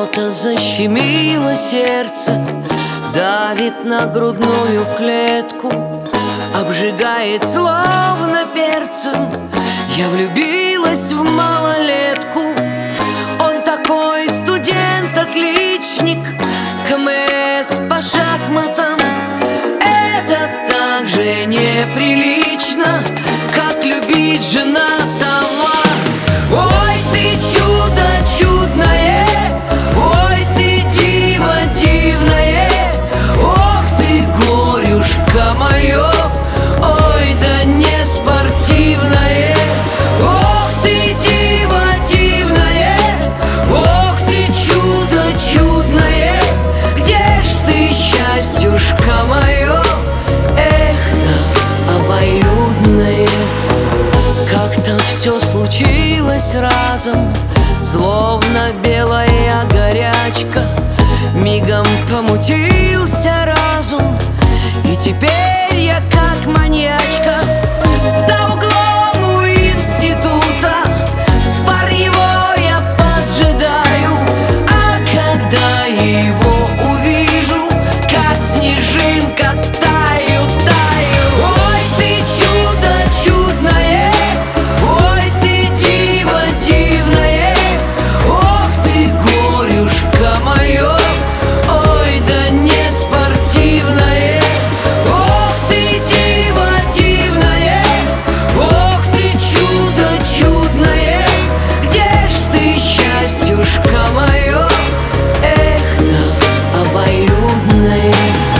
Что-то защемило сердце, давит на грудную клетку, обжигает словно перцем. Я влюбилась в малолетку. Он такой студент-отличник, КМС по шахматам. Это так же неприлично, как любить женатого. Ой, ты чудо чудное, ой, ты диво дивное, ох ты, горюшка мое, ой, да не спортивное. Ох ты, диво дивное, ох ты, чудо чудное, где ж ты, счастьюшка мое, эх-то обоюдное. Как-то все случилось разом, словно белая горячка. Мигом помутился разум, и теперь я как маньячка за углом у института. Спар его я поджидаю, а когда его увижу, как снежинка таю, таю. Ой, ты чудо чудное, ой, ты диво дивное, ох ты, горюшка мое, ой, да не спортивное. Ох ты, диво дивное, ох ты, чудо чудное, где ж ты, счастьюшка мое, эх-то обоюдное.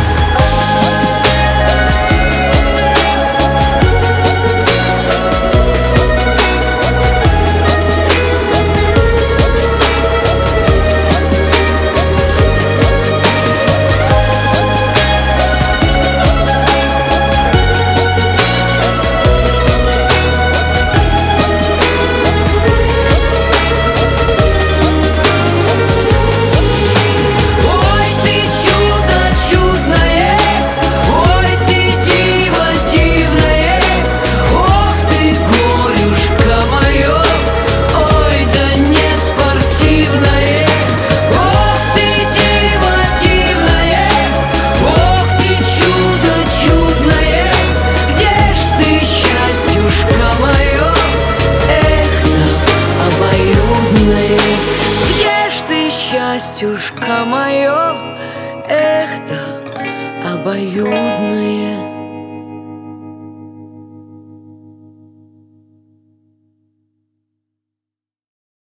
Ой, ты чудо чудное, ой, ты диво дивное, ох ты, горюшка мое, ой, да не спортивное. Ох ты, диво дивное, ох ты, чудо чудное, где ж ты, счастьюшка мое, эх-то обоюдное. Где ж ты, счастьюшка мое, эх-то обоюдное.